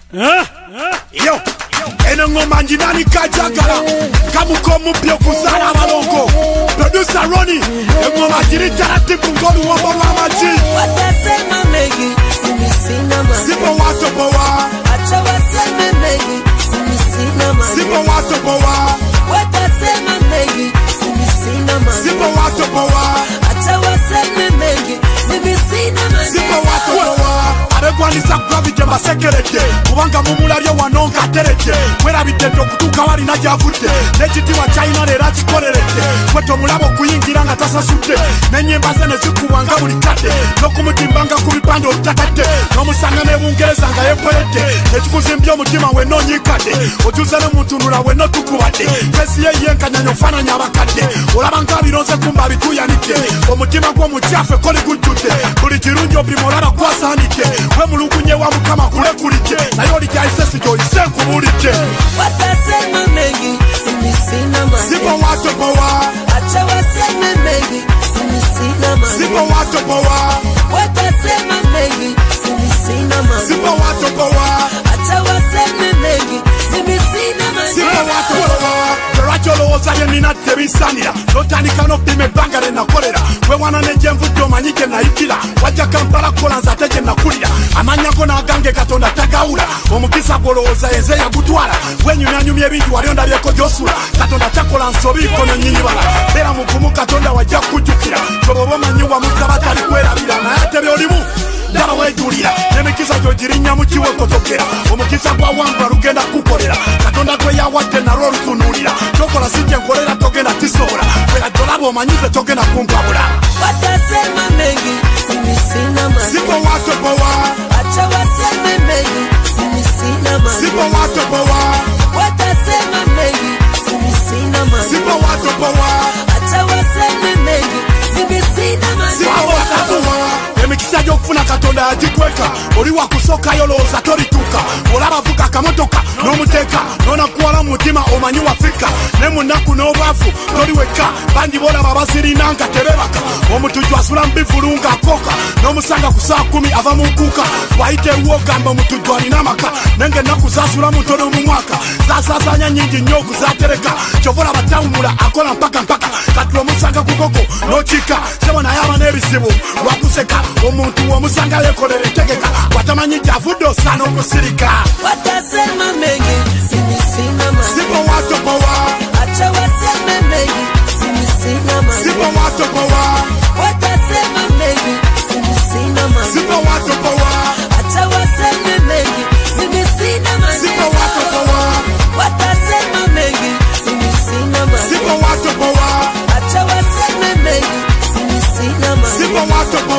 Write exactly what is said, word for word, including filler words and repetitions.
Yo, eno ngoma njinani kajagala kamuko mupyo kuzala balongo producer Ronnie ngoma jiri taratibu ngolu wambo wamaji watasema mengi simi sina mani sipo watu powa acha waseme mengi simi sina mani sipo watu powa watasema mengi simi sina mani sipo watu powa acha waseme mengi simi sina mani sipo watu powa abegwanisa gravity masekerete kubanga mumularyo wanonga terete wera bitendo kutuka wali najavute nekiti wa China lera kikorerete kweto mulabo kuyingira nga tasasute nenyemba zene zikuwanga buli kate no kumutimbanga kubipando utakate no musanga ne bungereza nga yeperete ekikuzimbyo omutima we no nyikate otuze no mutunula we no tukuwate fesi ye yenkanyanyo fana nyabakate olabanga bironze kumba bituyanike omutima gwo muchafe koli gujute buli kirunjo bimolaba kwasanike we mulukunye wa mukama kule kulike nayo li jaisesi jo isenku bulike watasema mengi simi sina mani sipo watu powa acha waseme mengi simi sina mani sipo watu powa watasema mengi simi sina mani sipo watu powa acha waseme mengi simi sina mani sipo watu powa Racholo ozaye nina tebisanira Lotandika no pime bangare na kolera we wana neje mvuto manyike na ikila waja Kampala kola nzateje na kulira amanyako na agange katonda tagaula omukisa goloza enze ya gutwala wenyu nanyumye ebintu walionda byeko josula katonda takola nsobi kono nyinibala bera mukumu katonda wajja kujukira tobobo manyiwa musabata likwelabira na yate byolimu daba wejulira nemikisa jojirinya mukiwe kotokera omukisa gwa wambwa lugenda kukolera katonda kwe yawadde nalwo lutunulira tokola sijje nkolera togenda tisobola wera dolabo omanyize togenda kumpabula watasema mengi simi sina mani sipo watu powa acha waseme mengi simi sina mani sipo watu powa watasema mengi simi sina mani sipo watu powa acha waseme mengi simi sina mani sipo watu powa emikisa gyokufuna katonda agikweka oli wakusoka yolooza tolituuka olaba vuga kamotoka n'omuteeka n'onakuwala mu mutima omanyi wafika ne munaku n'obwavu toli wekka bangi bolaba basirina nga tebebaka omutujju asula mbivulu ng'akoka n'omusanga ku saa kumi ava mu nkuuka bwayite ewu ogamba omutujju alina amaka nenge ennaku zasula mu ntono mu mwaka zasaasaanya nnyingi nnyo okuzatereka kyovola batawumula akola mpaka mpaka kati omusanga ku koko n'okika sebo naye aba n'ebizibu lwakuseka omuntu omusanga yekolera entegeka watamanyi gyavudde osaana okusirika watasema mengi simi sina mani sipo watu powa acha waseme mengi simi sina mani sipo watu powa watasema mengi simi sina mani sipo watu powa acha waseme mengi simi sina mani sipo watu powa watasema mengi simi sina mani sipo watu powa acha waseme mengi simi sina mani sipo watu powa